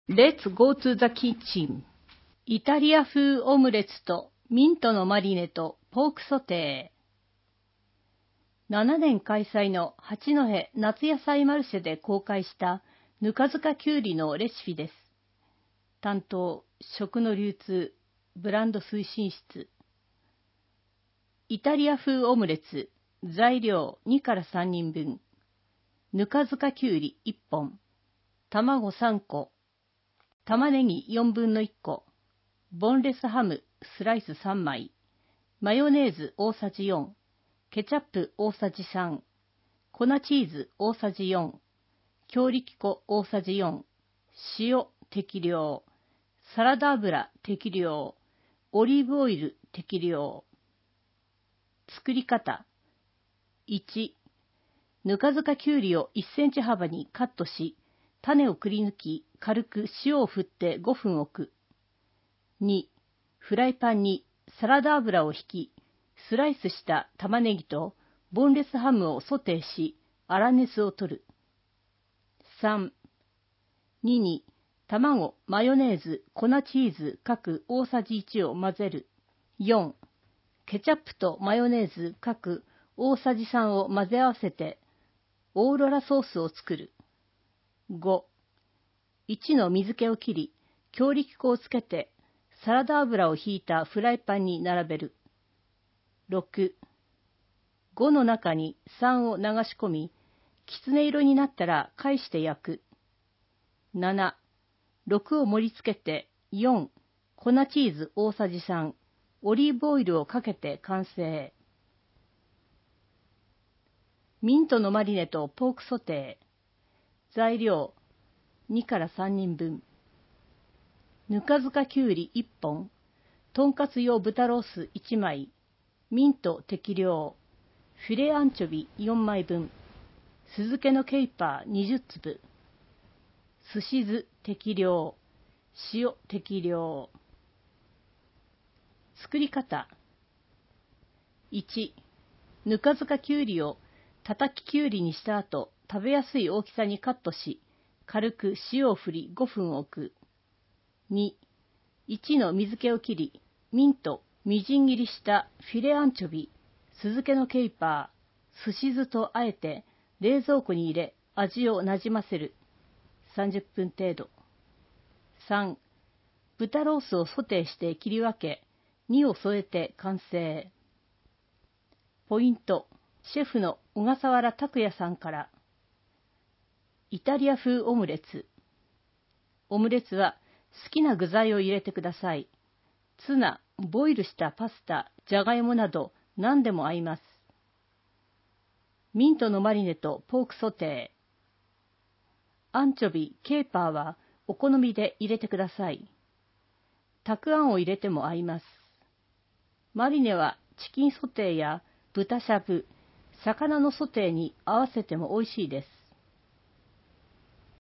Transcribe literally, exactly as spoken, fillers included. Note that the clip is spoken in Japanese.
Let's go to the kitchen. イタリア風オムレツとミントのマリネとポークソテー。ななねん開催の八戸夏野菜マルシェで公開したぬか漬かきゅうりのレシピです。担当、食の流通、ブランド推進室。イタリア風オムレツ、材料にからさんにんぶん。ぬか漬かきゅうりいっぽん。卵さんこ。玉ねぎよんぶんのいっこ。ボンレスハムスライスさんまい。マヨネーズ大さじよん。ケチャップ大さじさん。粉チーズ大さじよん。強力粉大さじよん。塩適量。サラダ油適量。オリーブオイル適量。作り方。いち、ぬか漬かきゅうりをいっセンチ幅にカットし、種をくり抜き、軽く塩を振ってごふん置く。に、フライパンにサラダ油を引き、スライスした玉ねぎとボンレスハムをソテーし、粗熱を取る。さん、にに、卵、マヨネーズ、粉チーズ各大さじいちを混ぜる。よん、ケチャップとマヨネーズ各大さじさんを混ぜ合わせて、オーロラソースを作る。ご、いちの水気を切り、強力粉をつけて、サラダ油をひいたフライパンに並べる。ろく、ごの中にさんを流し込み、きつね色になったら返して焼く。なな、ろくを盛り付けて、よん、粉チーズ大さじさん、オリーブオイルをかけて完成。ミントのマリネとポークソテー。材料、にからさんにんぶん。ぬか漬かきゅうりいっぽん。とんかつ用豚ロースいちまい。ミント適量。フィレアンチョビよんまいぶん。酢漬けのケイパーにじゅっつぶ。すし酢適量。塩適量。作り方。いち、ぬか漬かきゅうりをたたききゅうりにした後、食べやすい大きさにカットし、軽く塩を振りごふん置く。に、いちの水気を切り、ミント、みじん切りしたフィレアンチョビ、酢漬けのケイパー、すし酢とあえて冷蔵庫に入れ味をなじませる。さんじゅっぷん程度。さん、豚ロースをソテーして切り分け、にを添えて完成。ポイント、シェフの小笠原拓也さんから。イタリア風オムレツ。オムレツは好きな具材を入れてください。ツナ、ボイルしたパスタ、じゃがいもなど何でも合います。ミントのマリネとポークソテー。アンチョビ、ケーパーはお好みで入れてください。たくあんを入れても合います。マリネはチキンソテーや豚しゃぶ、魚のソテーに合わせても美味しいです。